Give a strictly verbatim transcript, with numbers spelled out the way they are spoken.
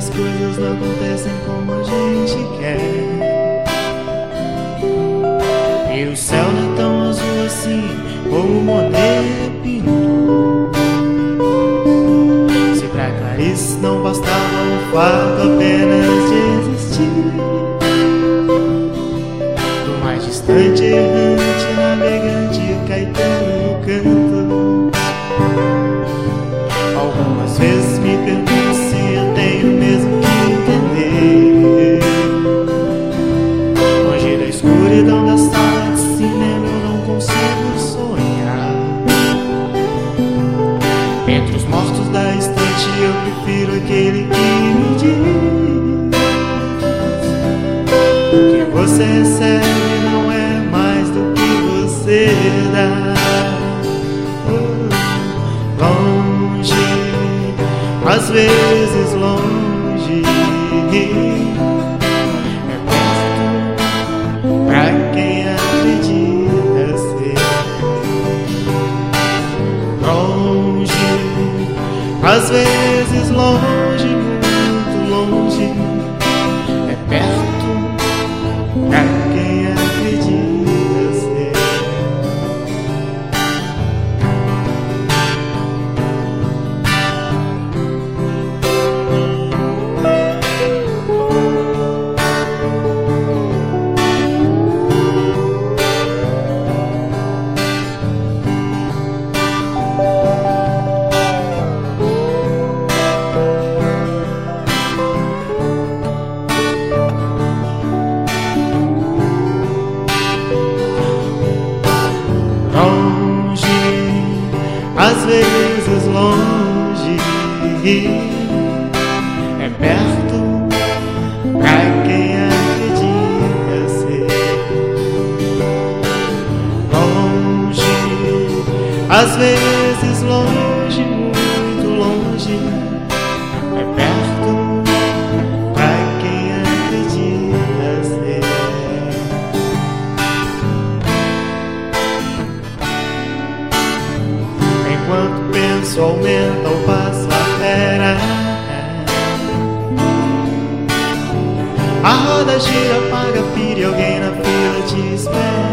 as coisas não acontecem como a gente quer. E o céu não é tão azul assim como Monet pintou. Se pra Clarice não bastava o fato apenas de existir, do mais distante errante navegante Caetano canto. Algumas vezes me pergunto se eu tenho mesmo que entender. Longe da escuridão da sala de cinema eu não consigo sonhar. Entre os mortos da estante eu prefiro aquele que me diz: o que você recebe não é mais do que você dá. Longe, às vezes longe, é perto pra quem acredita ser. Longe, às vezes longe, muito longe, é perto pra quem acredita ser. Às vezes longe, é perto pra quem acredita ser. Longe, às vezes longe, muito longe, é perto pra quem acredita ser. Enquanto penso, aumenta o passo a fera. A roda gira, paga pira e alguém na fila te espera.